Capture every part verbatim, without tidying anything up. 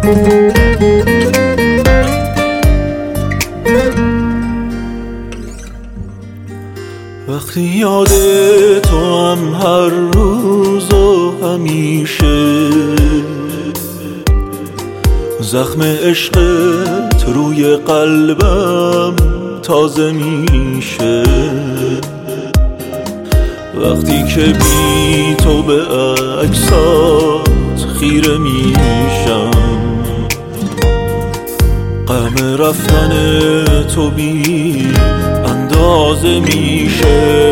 وقتی یاد تو هم هر روز و همیشه زخم عشقت روی قلبم تازه میشه، وقتی که بی تو به عکسات خیره میشم، غم رفتن تو بی اندازه میشه.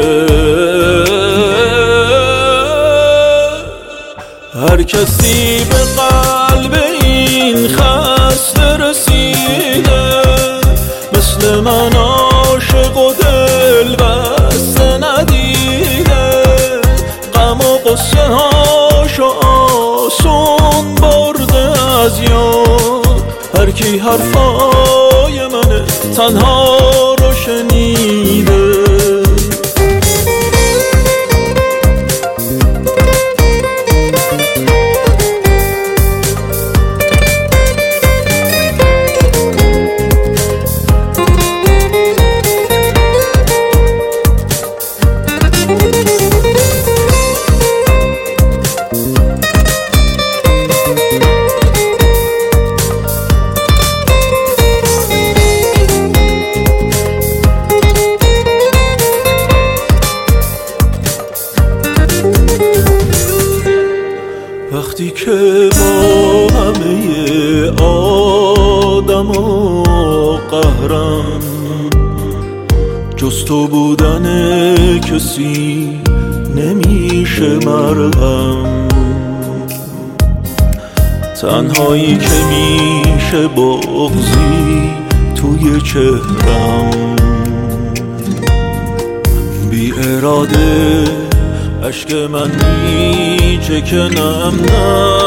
هر کسی به قلب این خسته رسیده، مثل من عاشق و دل بسته ندیده، غم و قصه هاشو آسون برده از یاد. هر کی حرفای من تنها رو شنیده، وقتی که با همه آدم و قهرم جز تو بودن کسی نمیشه مرهم، تنهایی که میشه بغضی توی چهرم، بی اراده عشق من میچه که نم نه.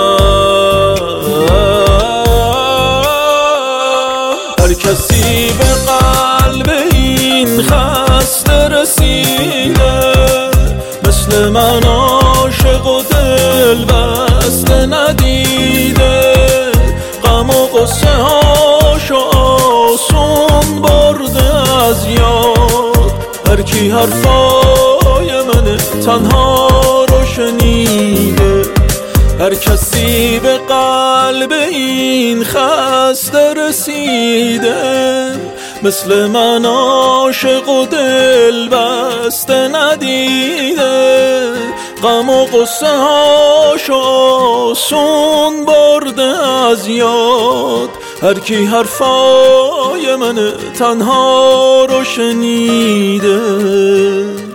هر کسی به قلب این خسته رسیده، مثل من عاشق و دل بسته ندیده، غم و قصه هاشو آسون برده از یاد. هر کی حرفای من تنها رو شنیده، هر کسی به قلب این خسته رسیده، مثل من عاشق و دل بسته ندیده، غم و قصه هاشو آسون برده از یاد. هر کی حرفای من تنها رو شنیده.